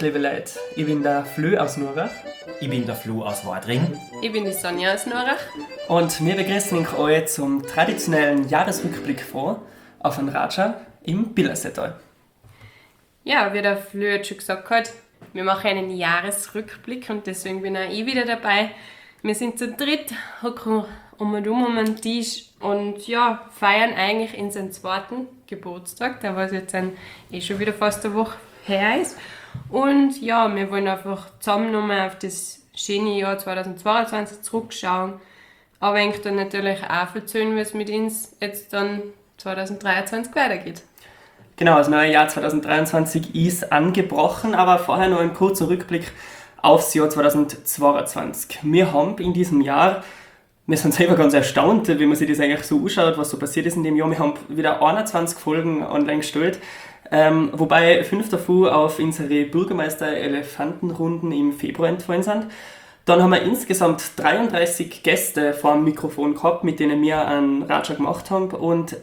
liebe Leute. Ich bin der Flö aus Nurach. Ich bin der Flo aus Wadring. Ich bin die Sonja aus Nurach. Und wir begrüßen euch zum traditionellen Jahresrückblick vor auf den Ratscha im Billerseetal. Ja, wie der Flö jetzt schon gesagt hat, wir machen einen Jahresrückblick und deswegen bin auch ich wieder dabei. Wir sind zu dritt, hocken um den Tisch und ja, feiern eigentlich in seinen zweiten Geburtstag, der was jetzt schon wieder fast eine Woche her ist. Und ja, wir wollen einfach zusammen nochmal auf das schöne Jahr 2022 zurückschauen, aber eigentlich dann natürlich auch erzählen, wie es mit uns jetzt dann 2023 weitergeht. Genau, das neue Jahr 2023 ist angebrochen, aber vorher noch ein kurzer Rückblick aufs Jahr 2022. Wir haben in diesem Jahr, wir sind selber ganz erstaunt, wie man sich das eigentlich so anschaut, was so passiert ist in dem Jahr. Wir haben wieder 21 Folgen online gestellt, wobei 5 davon auf unsere Bürgermeister-Elefantenrunden im Februar entfallen sind. Dann haben wir insgesamt 33 Gäste vor dem Mikrofon gehabt, mit denen wir einen Ratscha gemacht haben, und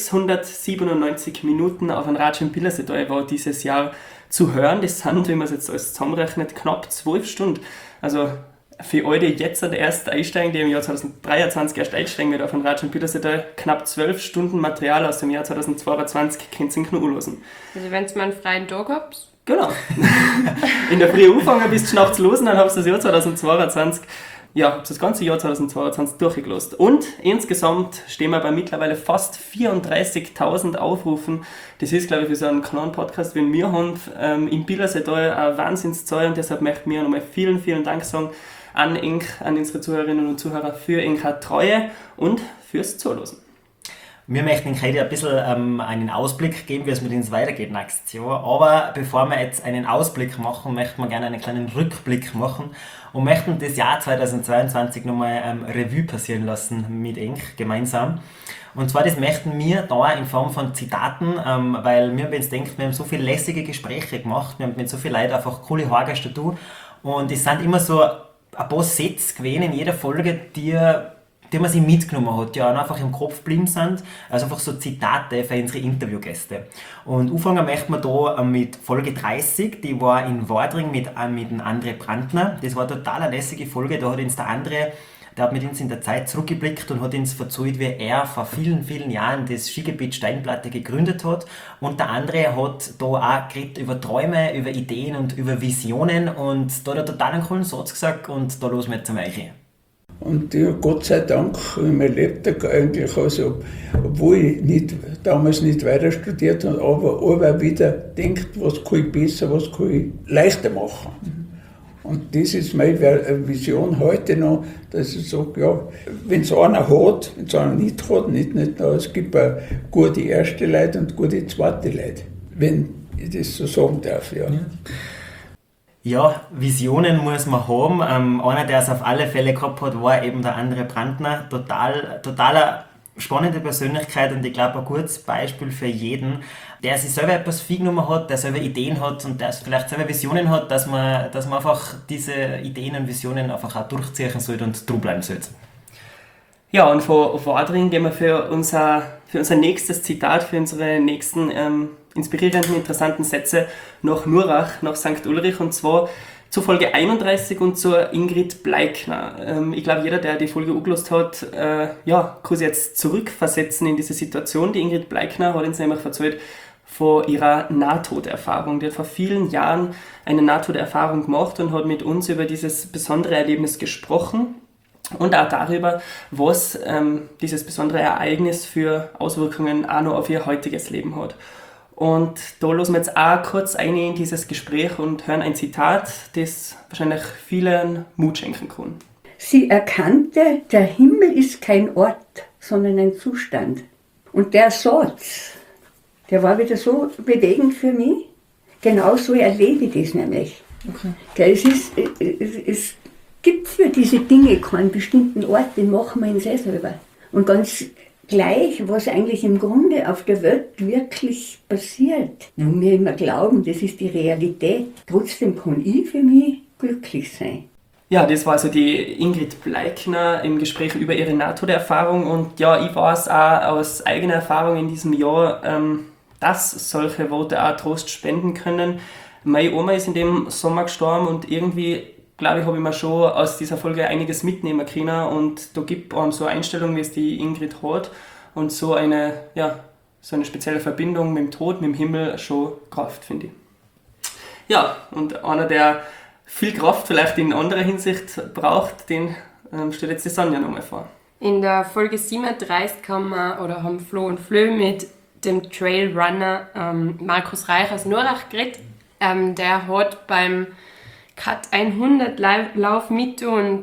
697 Minuten auf einem Ratscha im Billerseetal war dieses Jahr zu hören. Das sind, wenn man es jetzt alles zusammenrechnet, knapp 12 Stunden. Also für alle, die jetzt erst einsteigen, die im Jahr 2023 erst einsteigen wird auf den Ratscha im Billerseetal, knapp 12 Stunden Material aus dem Jahr 2022 könnt ihr nur anhören. Also wenn ihr mal einen freien Tag habt? Genau. In der Früh anfangen bis nachts los und dann habt ihr das Jahr 2022, das ganze Jahr 2022 durchgelost. Und insgesamt stehen wir bei mittlerweile fast 34.000 Aufrufen. Das ist, glaube ich, für so einen kleinen Podcast, wie wir haben, im Billerseetal eine Wahnsinnszahl, und deshalb möchten wir nochmal vielen, vielen Dank sagen an unsere Zuhörerinnen und Zuhörer für ihre Treue und fürs Zuhören. Wir möchten Ihnen heute ein bisschen einen Ausblick geben, wie es mit uns weitergeht nächstes Jahr. Aber bevor wir jetzt einen Ausblick machen, möchten wir gerne einen kleinen Rückblick machen und möchten das Jahr 2022 nochmal Revue passieren lassen mit Ihnen gemeinsam. Und zwar, das möchten wir da in Form von Zitaten, weil wir uns denken, wir haben so viele lässige Gespräche gemacht, wir haben mit so vielen Leuten einfach coole Haargäste zu tun. Und es sind immer so ein paar Sätze gewesen in jeder Folge, die man sich mitgenommen hat, die auch einfach im Kopf geblieben sind. Also einfach so Zitate für unsere Interviewgäste. Und anfangen möchten wir da mit Folge 30, die war in Wadring mit dem André Brandner. Das war eine total lässige Folge, da hat uns der André, der hat mit uns in der Zeit zurückgeblickt und hat uns erzählt, wie er vor vielen, vielen Jahren das Skigebiet Steinplatte gegründet hat. Und der André hat da auch geredet über Träume, über Ideen und über Visionen, und da hat er total einen coolen Satz gesagt, und da los wir jetzt zum Eiche. Und ja, Gott sei Dank, mein Lebtag eigentlich, also, obwohl ich damals nicht weiter studiert habe, aber wieder denkt, was kann ich besser, was kann ich leichter machen. Und das ist meine Vision heute noch, dass ich sage, ja, wenn es einer hat, wenn es einer nicht hat, nicht es gibt auch gute erste Leute und gute zweite Leute, wenn ich das so sagen darf. Ja. Ja, Visionen muss man haben. Einer, der es auf alle Fälle gehabt hat, war eben der André Brandner. Total spannende Persönlichkeit, und ich glaube ein gutes Beispiel für jeden, der sich selber etwas genommen hat, der selber Ideen hat und der vielleicht selber Visionen hat, dass man einfach diese Ideen und Visionen einfach auch durchziehen sollte und dran bleiben sollte. Ja, und von Wadring gehen wir für unser nächstes Zitat, für unsere nächsten inspirierenden, interessanten Sätze nach Nurach, nach St. Ulrich, und zwar zu Folge 31 und zur Ingrid Bleikner. Ich glaube, jeder, der die Folge angehört hat, kann sich jetzt zurückversetzen in diese Situation. Die Ingrid Bleikner hat uns nämlich erzählt von ihrer Nahtoderfahrung. Die hat vor vielen Jahren eine Nahtoderfahrung gemacht und hat mit uns über dieses besondere Erlebnis gesprochen. Und auch darüber, was dieses besondere Ereignis für Auswirkungen auch noch auf ihr heutiges Leben hat. Und da lassen wir jetzt auch kurz ein in dieses Gespräch und hören ein Zitat, das wahrscheinlich vielen Mut schenken kann. Sie erkannte, der Himmel ist kein Ort, sondern ein Zustand. Und der Satz, der war wieder so bewegend für mich. Genauso erlebe ich das nämlich. Okay. Es gibt für diese Dinge keinen bestimmten Ort, den machen wir uns selber. Und ganz gleich, was eigentlich im Grunde auf der Welt wirklich passiert. Und wir immer glauben, das ist die Realität. Trotzdem kann ich für mich glücklich sein. Ja, das war also die Ingrid Bleikner im Gespräch über ihre Nahtoderfahrung. Und ja, ich weiß auch aus eigener Erfahrung in diesem Jahr, dass solche Worte auch Trost spenden können. Meine Oma ist in dem Sommer gestorben und irgendwie, glaube ich, habe ich mir schon aus dieser Folge einiges mitnehmen können und da gibt es so eine Einstellung, wie es die Ingrid hat und so eine spezielle Verbindung mit dem Tod, mit dem Himmel schon Kraft, finde ich. Ja, und einer, der viel Kraft vielleicht in anderer Hinsicht braucht, den stellt jetzt die Sonja nochmal vor. In der Folge 37 haben Flo und Flö mit dem Trailrunner Markus Reich aus Nurach geredet. Der hat beim Cut 100 Lauf mit und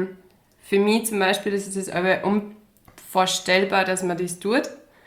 für mich zum Beispiel das ist es aber unvorstellbar, dass man das tut.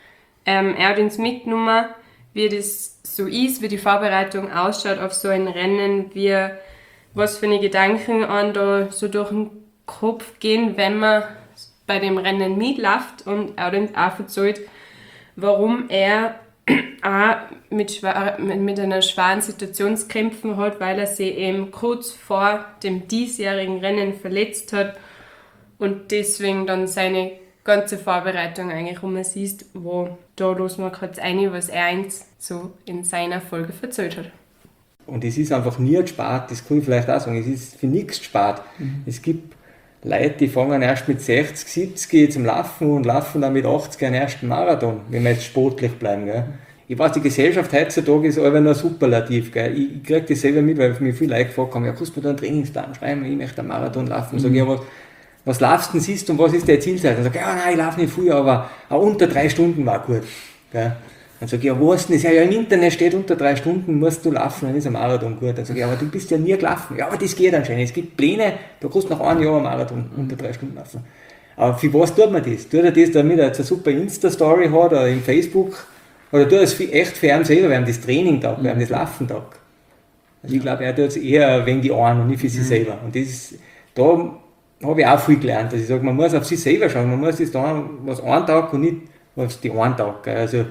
Er hat uns mitgenommen, wie das so ist, wie die Vorbereitung ausschaut auf so ein Rennen, was für eine Gedanken an da so durch den Kopf gehen, wenn man bei dem Rennen mitläuft, und er hat uns auch erzählt, warum er auch mit einer schweren Situation zu kämpfen hat, weil er sich eben kurz vor dem diesjährigen Rennen verletzt hat und deswegen dann seine ganze Vorbereitung eigentlich siehst, wo da los man kurz ein, was er eins so in seiner Folge erzählt hat. Und es ist einfach nie gespart, das kann ich vielleicht auch sagen, es ist für nichts gespart. Es gibt Leute, die fangen erst mit 60, 70 zum Laufen und laufen dann mit 80 einen ersten Marathon, wenn wir jetzt sportlich bleiben. Gell. Ich weiß, die Gesellschaft heutzutage ist einfach nur superlativ. Gell. Ich kriege das selber mit, weil mir viele Leute gefragt haben, ja, kannst du mir da einen Trainingsplan schreiben, ich möchte einen Marathon laufen. Sag ich, ja, was laufst du denn, siehst du, und was ist deine Zielzeit? Dann sage ich, ja, nein, ich laufe nicht früher, aber auch unter 3 Stunden war gut. Gell. Dann sage ich, ja, was denn? Ja, im Internet steht, unter 3 Stunden musst du laufen, dann ist ein Marathon gut. Dann sage ich, aber du bist ja nie gelaufen. Ja, aber das geht anscheinend. Es gibt Pläne, da kannst du nach einem Jahr einen Marathon unter 3 Stunden laufen. Aber für was tut man das? Tut er das, damit er jetzt eine super Insta-Story hat oder im Facebook? Oder tut er es echt für ihn selber, während das Training tag, während das Laufen tag? Also ich glaube, er tut es eher wegen die einen und nicht für sich selber. Und das, da habe ich auch viel gelernt. Also ich sage, man muss auf sich selber schauen. Man muss das da was einen Tag und nicht was die einen Tag. Also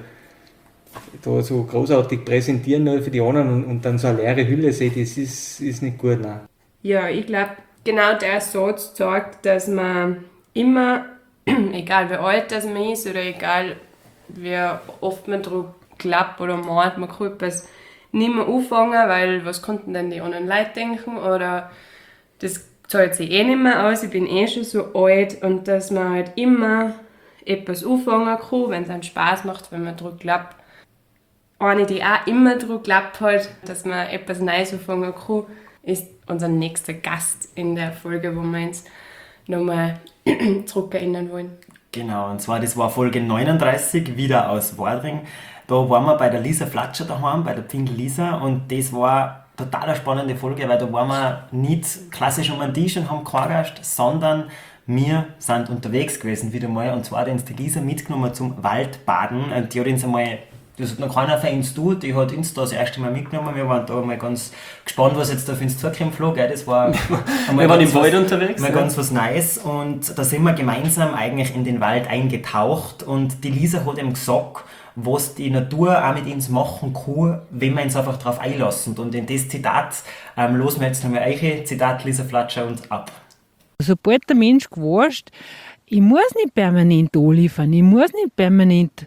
da so großartig präsentieren nur für die anderen und dann so eine leere Hülle sehen, das ist nicht gut. Nein. Ja, ich glaube, genau der Satz sagt, dass man immer, egal wie alt das man ist oder egal wie oft man drüber glaubt oder meint, man kann etwas nicht mehr anfangen, weil was konnten denn die anderen Leute denken oder das zahlt sich eh nicht mehr aus, ich bin eh schon so alt, und dass man halt immer etwas anfangen kann, wenn es einen Spaß macht, wenn man drüber glaubt. Eine, die auch immer daran geglaubt hat, dass man etwas Neues anfangen kann, ist unser nächster Gast in der Folge, wo wir uns nochmal zurückerinnern wollen. Genau, und zwar das war Folge 39, wieder aus Wadring. Da waren wir bei der Lisa Flatscher daheim, bei der Pfingl Lisa, und das war eine total spannende Folge, weil da waren wir nicht klassisch um einen Tisch und haben gequatscht, sondern wir sind unterwegs gewesen wieder mal, und zwar hat uns die Lisa mitgenommen zum Waldbaden, und die hat uns einmal, das hat noch keiner von uns tut, die hat uns da das erste Mal mitgenommen. Wir waren da mal ganz gespannt, was jetzt da für uns zukommt, Flo, gell? Das war wir waren im Wald unterwegs. Mal ganz was Neues, und da sind wir gemeinsam eigentlich in den Wald eingetaucht, und die Lisa hat ihm gesagt, was die Natur auch mit uns machen kann, wenn wir uns einfach darauf einlassen. Und in das Zitat losen wir jetzt nochmal eure Zitat, Lisa Flatscher, und ab. Sobald der Mensch gewusst, ich muss nicht permanent anliefern, ich muss nicht permanent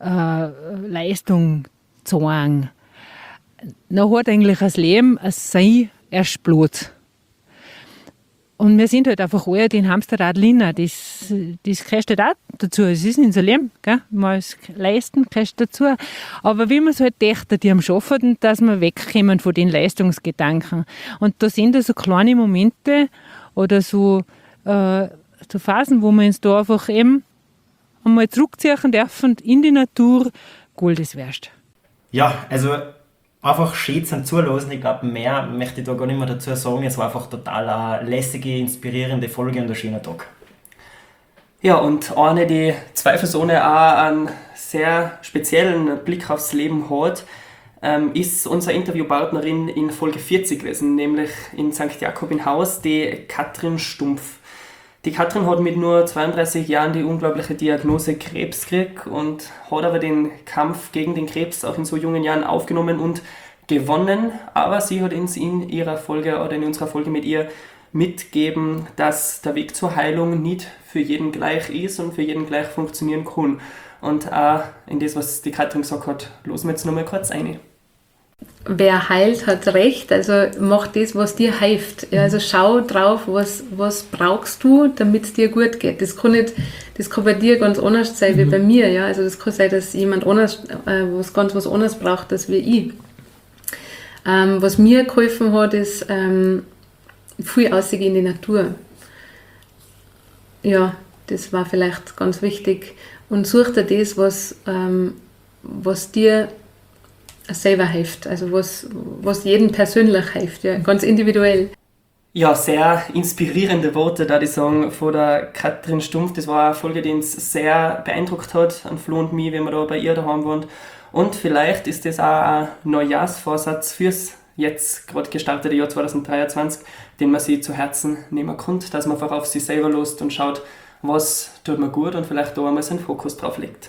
Leistung zeigen. Dann hat eigentlich das Leben ein Sein erst Platz. Und wir sind halt einfach alle den Hamsterrad Lina, das gehört halt auch dazu, es ist nicht unser Leben, gell? Mal das Leisten gehört dazu. Aber wie man es halt dächte, die am Schaffen, dass wir wegkommen von den Leistungsgedanken. Und da sind da so kleine Momente oder so Phasen, wo wir uns da einfach eben einmal zurückziehen dürfen in die Natur, Gold ist wert. Ja, also einfach schön zum Zuhören. Ich glaube, mehr möchte ich da gar nicht mehr dazu sagen. Es war einfach total eine lässige, inspirierende Folge und ein schöner Tag. Ja, und eine, die zweifelsohne auch einen sehr speziellen Blick aufs Leben hat, ist unsere Interviewpartnerin in Folge 40 gewesen, nämlich in St. Jakob in Haus, die Katrin Stumpf. Die Katrin hat mit nur 32 Jahren die unglaubliche Diagnose Krebs gekriegt und hat aber den Kampf gegen den Krebs auch in so jungen Jahren aufgenommen und gewonnen. Aber sie hat uns in ihrer Folge oder in unserer Folge mit ihr mitgeben, dass der Weg zur Heilung nicht für jeden gleich ist und für jeden gleich funktionieren kann. Und auch in das, was die Katrin gesagt hat, losen wir jetzt nochmal kurz ein. wer heilt, hat recht. Also mach das, was dir hilft. Ja, also schau drauf, was brauchst du, damit es dir gut geht. Das kann bei dir ganz anders sein wie bei mir. Ja, also das kann sein, dass jemand anders was anderes braucht, als wie ich. Was mir geholfen hat, ist viel rausgehen in die Natur. Ja, das war vielleicht ganz wichtig. Und such dir das, was dir selber hilft, also was jedem persönlich hilft, ja, ganz individuell. Ja, sehr inspirierende Worte, da die sagen, von der Katrin Stumpf. Das war eine Folge, die uns sehr beeindruckt hat, an Flo und mich, wenn wir da bei ihr daheim waren. Und vielleicht ist das auch ein Neujahrsvorsatz fürs jetzt gerade gestartete Jahr 2023, den man sich zu Herzen nehmen kann, dass man einfach auf sich selber lässt und schaut, was tut mir gut und vielleicht da einmal seinen Fokus drauf legt.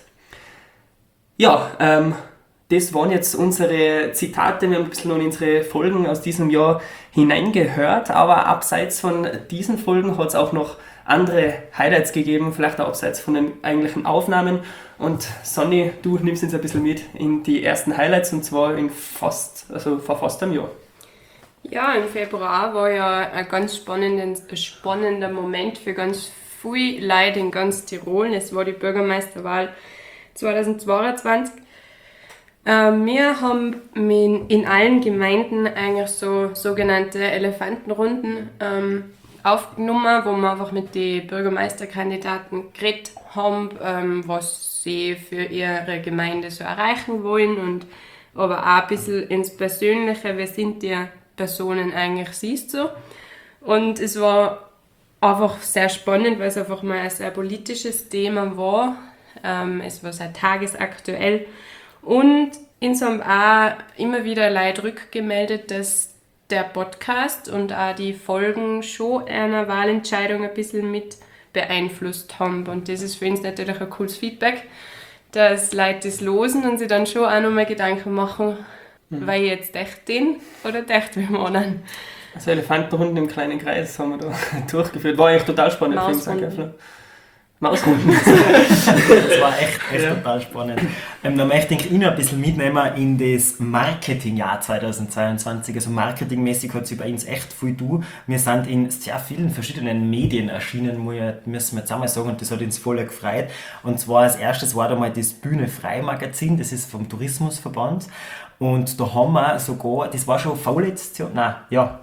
Ja, das waren jetzt unsere Zitate. Wir haben ein bisschen in unsere Folgen aus diesem Jahr hineingehört, aber abseits von diesen Folgen hat es auch noch andere Highlights gegeben, vielleicht auch abseits von den eigentlichen Aufnahmen. Und Sonny, du nimmst uns ein bisschen mit in die ersten Highlights, und zwar vor fast einem Jahr. Ja, im Februar war ja ein ganz spannender Moment für ganz viele Leute in ganz Tirol. Es war die Bürgermeisterwahl 2022. Wir haben in allen Gemeinden eigentlich so sogenannte Elefantenrunden aufgenommen, wo wir einfach mit den Bürgermeisterkandidaten geredet haben, was sie für ihre Gemeinde so erreichen wollen, und aber auch ein bisschen ins Persönliche, wer sind die Personen eigentlich, siehst du. Und es war einfach sehr spannend, weil es einfach mal ein sehr politisches Thema war. Es war sehr tagesaktuell. Und uns haben auch immer wieder Leute rückgemeldet, dass der Podcast und auch die Folgen schon einer Wahlentscheidung ein bisschen mit beeinflusst haben. Und das ist für uns natürlich ein cooles Feedback, dass Leute das losen und sich dann schon auch nochmal Gedanken machen, weil ich jetzt echt den oder echt wem anderen. Also Elefantenrunden im kleinen Kreis haben wir da durchgeführt. War eigentlich total spannend für uns. Mausrunden. Das war echt total spannend. Da möchte ich Ihnen ein bisschen mitnehmen in das Marketingjahr 2022. Also marketingmäßig hat sich bei uns echt viel tun. Wir sind in sehr vielen verschiedenen Medien erschienen, müssen wir jetzt einmal sagen, und das hat uns voll gefreut. Und zwar als erstes war da mal das Bühne Frei Magazin, das ist vom Tourismusverband. Und da haben wir sogar, das war schon vorletztes Jahr,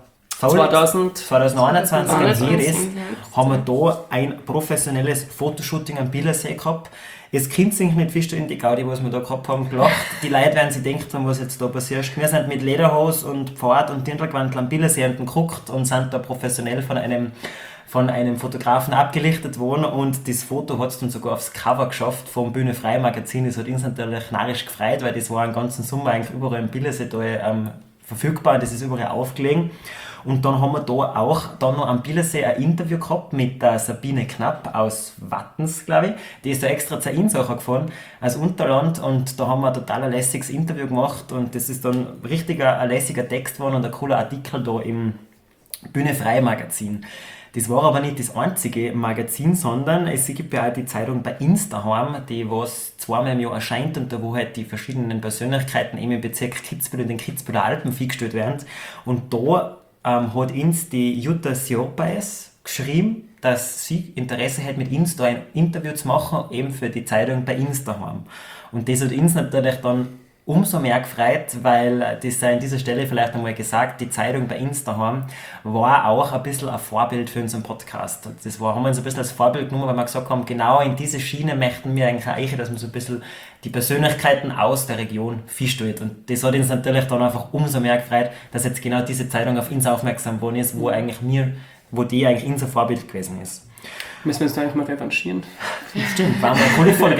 2021 haben wir da ein professionelles Fotoshooting am Billersee gehabt. Es kennt sich nicht fest in die Gaudi, was wir da gehabt haben, gelacht. Die Leute werden sich denken, was jetzt da passiert. Wir sind mit Lederhose und Pfad und Dirndlgewandel am Billersee geguckt und sind da professionell von einem Fotografen abgelichtet worden, und das Foto hat es dann sogar aufs Cover geschafft vom Bühne Frei Magazin. Das hat uns natürlich narrisch gefreut, weil das war den ganzen Sommer eigentlich überall im Billersee da, verfügbar, das ist überall aufgelegen. Und dann haben wir da auch noch am Billersee ein Interview gehabt mit der Sabine Knapp aus Wattens, glaube ich. Die ist da extra zur Insacher gefahren, als Unterland, und da haben wir ein total lässiges Interview gemacht, und das ist dann richtig ein lässiger Text geworden und ein cooler Artikel da im Bühne Frei Magazin. Das war aber nicht das einzige Magazin, sondern es gibt ja auch die Zeitung bei Instagram, die was zweimal im Jahr erscheint und da wo halt die verschiedenen Persönlichkeiten eben im Bezirk Kitzbühel und den Kitzbüheler Alpen vorgestellt werden. Und da hat uns die Jutta Siopais geschrieben, dass sie Interesse hat, mit uns da ein Interview zu machen, eben für die Zeitung bei Instagram. Und das hat uns natürlich dann umso mehr gefreut, weil das sei an dieser Stelle vielleicht einmal gesagt, die Zeitung bei Instagram war auch ein bisschen ein Vorbild für unseren Podcast. Haben wir uns ein bisschen als Vorbild genommen, weil wir gesagt haben, genau in diese Schiene möchten wir eigentlich auch, dass man so ein bisschen die Persönlichkeiten aus der Region feststellt. Und das hat uns natürlich dann einfach umso mehr gefreut, dass jetzt genau diese Zeitung auf uns aufmerksam geworden ist, wo die eigentlich unser Vorbild gewesen ist. Müssen wir uns da eigentlich mal revanchieren? Stimmt, war eine coole Folge.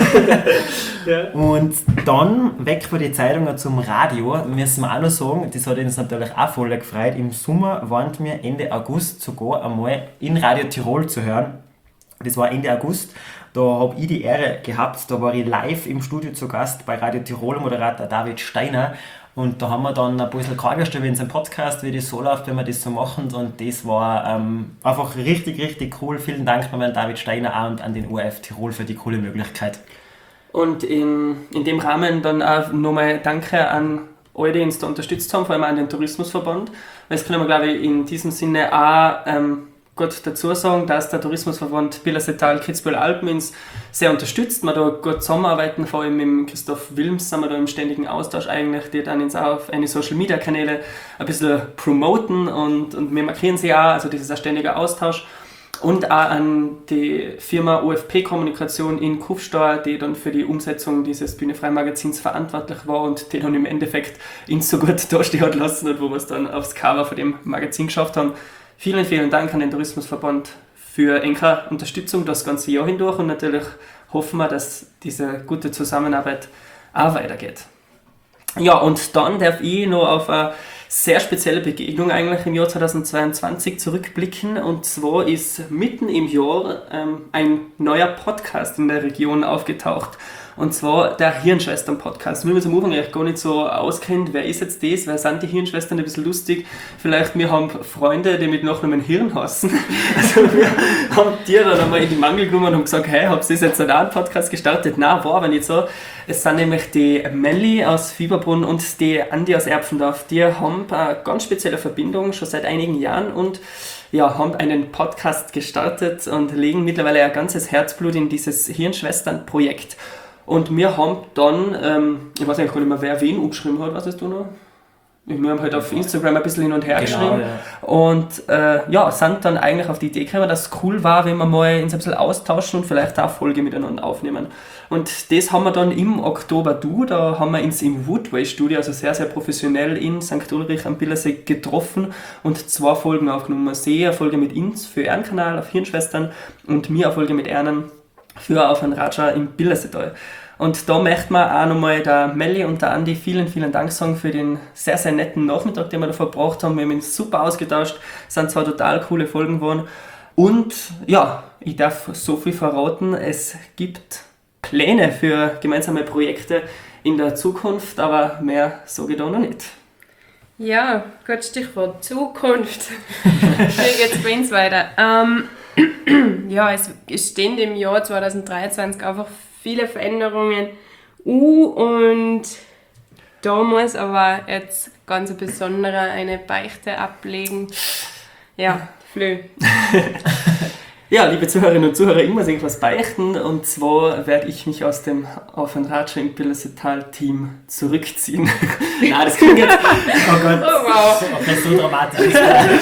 Ja. Und dann weg von den Zeitungen zum Radio, müssen wir auch noch sagen, das hat uns natürlich auch voll gefreut. Im Sommer waren wir Ende August sogar einmal in Radio Tirol zu hören. Das war Ende August. Da habe ich die Ehre gehabt, da war ich live im Studio zu Gast bei Radio Tirol, Moderator David Steiner. Und da haben wir dann ein bisschen geredet über unseren Podcast, wie das so läuft, wenn wir das so machen. Und das war einfach richtig, richtig cool. Vielen Dank nochmal an David Steiner auch und an den ORF Tirol für die coole Möglichkeit. Und in dem Rahmen dann auch nochmal Danke an alle, die uns da unterstützt haben, vor allem auch den Tourismusverband. Weil das können wir, glaube ich, in diesem Sinne auch gut dazu sagen, dass der Tourismusverband Pillersetal-Kitzbühel-Alpen uns sehr unterstützt. Wir da gut zusammenarbeiten, vor allem mit Christoph Wilms sind wir da im ständigen Austausch eigentlich, die dann uns auch auf eine Social-Media-Kanäle ein bisschen promoten und wir markieren sie auch, also das ist ein ständiger Austausch. Und auch an die Firma OFP Kommunikation in Kufstein, die dann für die Umsetzung dieses Bühnefrei-Magazins verantwortlich war und die dann im Endeffekt uns so gut dastehen hat lassen und wo wir es dann aufs Cover von dem Magazin geschafft haben. Vielen, vielen Dank an den Tourismusverband für enge Unterstützung das ganze Jahr hindurch und natürlich hoffen wir, dass diese gute Zusammenarbeit auch weitergeht. Ja, und dann darf ich noch auf eine sehr spezielle Begegnung eigentlich im Jahr 2022 zurückblicken. Und zwar ist mitten im Jahr ein neuer Podcast in der Region aufgetaucht. Und zwar der Hirnschwestern-Podcast. Wenn man es am Anfang eigentlich gar nicht so auskennt, wer ist jetzt das, wer sind die Hirnschwestern, ein bisschen lustig. Vielleicht, wir haben Freunde, die mit Nachnamen Hirn heißen. Also wir haben die dann einmal in die Mangel genommen und haben gesagt, hey, habt ihr jetzt einen Podcast gestartet? Nein, war aber nicht so. Es sind nämlich die Melli aus Fieberbrunn und die Andi aus Erpfendorf. Die haben eine ganz spezielle Verbindung, schon seit einigen Jahren und ja, haben einen Podcast gestartet und legen mittlerweile ein ganzes Herzblut in dieses Hirnschwestern-Projekt. Und wir haben dann, ich weiß eigentlich gar nicht mehr, wer wen umgeschrieben hat, weißt du noch? Wir haben halt auf Instagram ein bisschen hin und her geschrieben und sind dann eigentlich auf die Idee gekommen, dass es cool war, wenn wir mal uns ein bisschen austauschen und vielleicht auch eine Folge miteinander aufnehmen. Und das haben wir dann im Oktober da haben wir uns im Woodway Studio, also sehr, sehr professionell in St. Ulrich am Billersee getroffen und 2 Folgen aufgenommen. Sie eine Folge mit uns für Ehrenkanal auf Hirnschwestern und mir eine Folge mit Ernen für Auf ein Ratscha im Billerseetal. Und da möchten wir auch nochmal der Melli und der Andi vielen, vielen Dank sagen für den sehr, sehr netten Nachmittag, den wir da verbracht haben. Wir haben uns super ausgetauscht, es sind 2 total coole Folgen geworden. Und ja, ich darf so viel verraten, es gibt Pläne für gemeinsame Projekte in der Zukunft, aber mehr sage ich da noch nicht. Ja, gut, Stichwort Zukunft. Wie geht es bei uns weiter? Ja, es stehen im Jahr 2023 einfach viele Veränderungen und da muss aber jetzt ganz ein besonderer eine Beichte ablegen. Ja, Flö. Ja, liebe Zuhörerinnen und Zuhörer, ich muss irgendwas beichten und zwar werde ich mich aus dem Auf ein Ratscha im Billerseetal-Team zurückziehen. Nein, das klingt jetzt... Oh Gott. Oh wow. Okay, so dramatisch.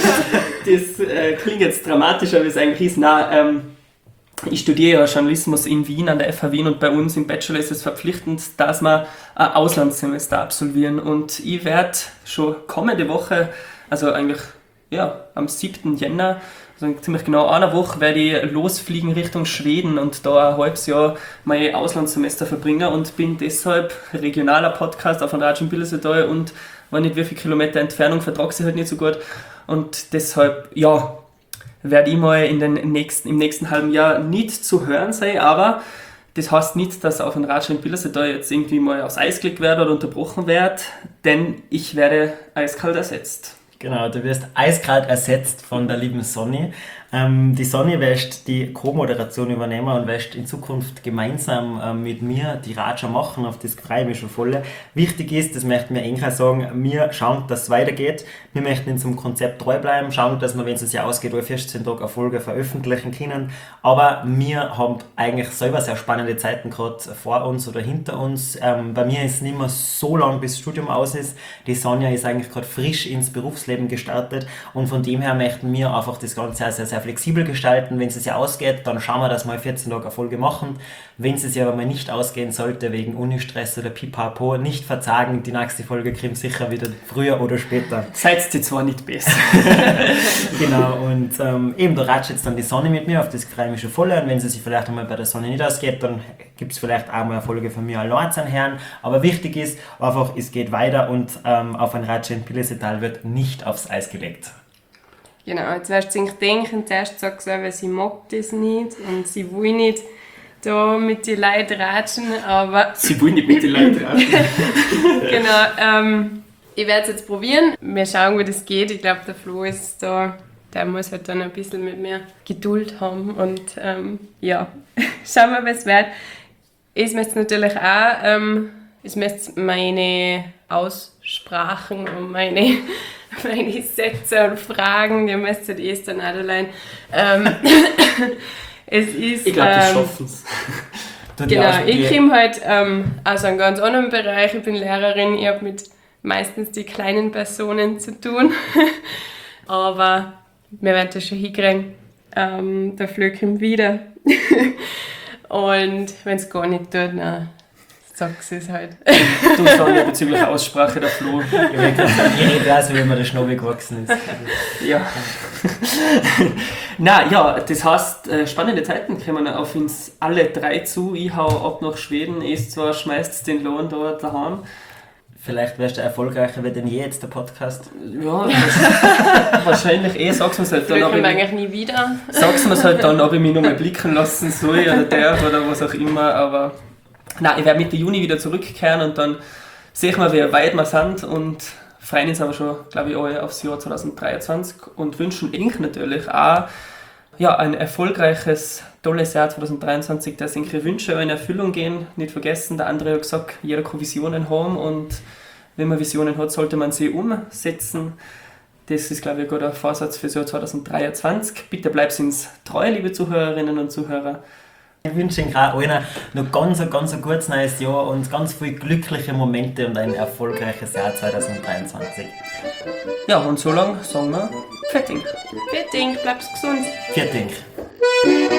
Das klingt jetzt dramatischer, wie es eigentlich ist. Nein, ich studiere ja Journalismus in Wien an der FH Wien und bei uns im Bachelor ist es verpflichtend, dass wir ein Auslandssemester absolvieren und ich werde schon kommende Woche, also eigentlich ja, am 7. Jänner, also ziemlich genau einer Woche, werde ich losfliegen Richtung Schweden und da ein halbes Jahr mein Auslandssemester verbringen und bin deshalb regionaler Podcast auf einem Ratscha im Billerseetal und war nicht wie viele Kilometer Entfernung, vertrage sie halt nicht so gut und deshalb, ja, werde ich mal im nächsten halben Jahr nicht zu hören sein, aber das heißt nicht, dass auf ein Ratscha im Billerseetal jetzt irgendwie mal aufs Eis gelegt werde oder unterbrochen werde, denn ich werde eiskalt ersetzt. Genau, du wirst eiskalt ersetzt von der lieben Sonny. Die Sonny wird die Co-Moderation übernehmen und wird in Zukunft gemeinsam mit mir die Ratscha machen, auf das freue ich mich schon voll. Wichtig ist, das möchten wir Enka sagen, wir schauen, dass es weitergeht. Wir möchten in zum Konzept treu bleiben, schauen, dass wir, wenn es ja ausgeht, über 14 Tage eine Folge veröffentlichen können. Aber wir haben eigentlich selber sehr spannende Zeiten gerade vor uns oder hinter uns. Bei mir ist es nicht mehr so lang, bis das Studium aus ist. Die Sonja ist eigentlich gerade frisch ins Berufsleben gestartet und von dem her möchten wir einfach das Ganze sehr, sehr, sehr flexibel gestalten. Wenn es ja ausgeht, dann schauen wir, dass wir 14 Tage eine Folge machen. Wenn es ja aber mal nicht ausgehen sollte, wegen Unistress oder Pipapo, nicht verzagen, die nächste Folge kriegen sicher wieder früher oder später. Seid ihr zwar nicht besser. Genau, und eben, da ratscht jetzt dann die Sonne mit mir, auf das freue ich mich schon voll. Und wenn es sich vielleicht einmal bei der Sonne nicht ausgeht, dann gibt es vielleicht auch mal eine Folge von mir allein zu hören. Aber wichtig ist einfach, es geht weiter und auf ein Ratscha in Billerseetal wird nicht aufs Eis gelegt. Genau, jetzt wirst du denken, zuerst sagt sie, weil sie mag das nicht und sie will nicht da mit den Leuten ratschen, aber... Sie will nicht mit den Leuten ratschen. Genau, ich werde es jetzt probieren. Wir schauen, wie das geht. Ich glaube, der Flo ist da, der muss halt dann ein bisschen mit mehr Geduld haben und ja, schauen wir, was es wird. Ich möchte natürlich auch, ich möchte meine Aussprachen und meine Sätze und Fragen, die müsstet ihr es dann auch allein. Es ist, Ich glaube, die schaffen es. genau, ich komme halt aus einem ganz anderen Bereich. Ich bin Lehrerin, ich habe mit meistens die kleinen Personen zu tun. Aber wir werden das schon hinkriegen. Der Flö kommt wieder. Und wenn es gar nicht tut, dann sag's es halt. Du Sonja bezüglich Aussprache der Flo. Ich will gerade sagen, ich rede auch so, wie mir der Schnabel gewachsen ist. Ja. Na ja, das heißt, spannende Zeiten kommen auf uns alle drei zu. Ich hau ab nach Schweden, zwar schmeißt den Lohn da daheim. Vielleicht wärst du erfolgreicher wie denn je jetzt der Podcast. Ja, wahrscheinlich sag's mir's halt dann, Flö kommt eigentlich nie wieder. Sag's mir's halt dann, ob ich mich nochmal blicken lassen soll oder darf oder was auch immer, aber nein, ich werde Mitte Juni wieder zurückkehren und dann sehen wir, wie weit wir sind und freuen uns aber schon, glaube ich, alle aufs Jahr 2023 und wünschen euch natürlich auch ein erfolgreiches, tolles Jahr 2023, dass eure Wünsche in Erfüllung gehen. Nicht vergessen, der andere hat gesagt, jeder kann Visionen haben und wenn man Visionen hat, sollte man sie umsetzen. Das ist, glaube ich, ein guter Vorsatz für das Jahr 2023. Bitte bleibt uns treu, liebe Zuhörerinnen und Zuhörer. Ich wünsche Ihnen gerade allen noch ganz ein gutes neues Jahr und ganz viele glückliche Momente und ein erfolgreiches Jahr 2023. Ja, und so lang sagen wir Fetting. Bitte, bleib's gesund. Vielen Dank.